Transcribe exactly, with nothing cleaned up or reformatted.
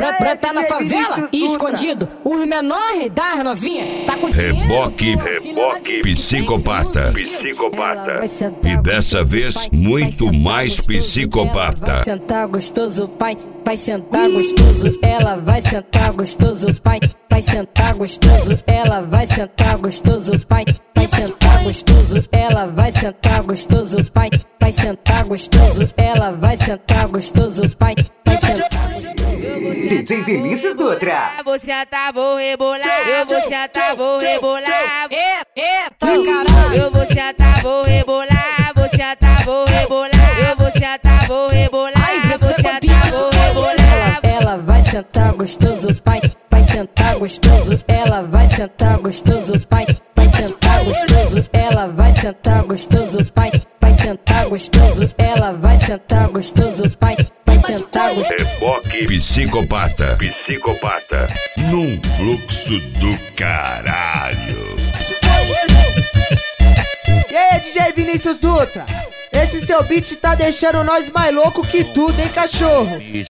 Brota na favela e escondido, os menores das novinhas. Tá com Reboque, reboque, psicopata, psicopata. E dessa vez, muito mais psicopata. Vai sentar gostoso, pai. Vai sentar gostoso, ela vai sentar gostoso, pai. Vai sentar gostoso, ela vai sentar gostoso, pai. Vai sentar gostoso, ela vai sentar gostoso, pai. Vai sentar gostoso, ela vai sentar gostoso, pai. Vai sentar gostoso. D J Vinícius Dutra. Vou sentar, vou rebolar. Eu vou sentar, vou rebolar. Eita caralho. Eu vou sentar, vou rebolar. Vou sentar, vou rebolar. Eu vou sentar, vou rebolar. Vou sentar, vou rebolar. Ela vai sentar gostoso, pai. Vai sentar gostoso, ela vai sentar gostoso, pai. Vai sentar gostoso, ela vai sentar gostoso, pai. Vai sentar gostoso, ela vai sentar gostoso, pai. Vai sentar gostoso. Reboque, psicopata, psicopata. Num fluxo do caralho. E aí, D J Vinícius Dutra? Esse seu beat tá deixando nós mais louco que tudo, hein, cachorro?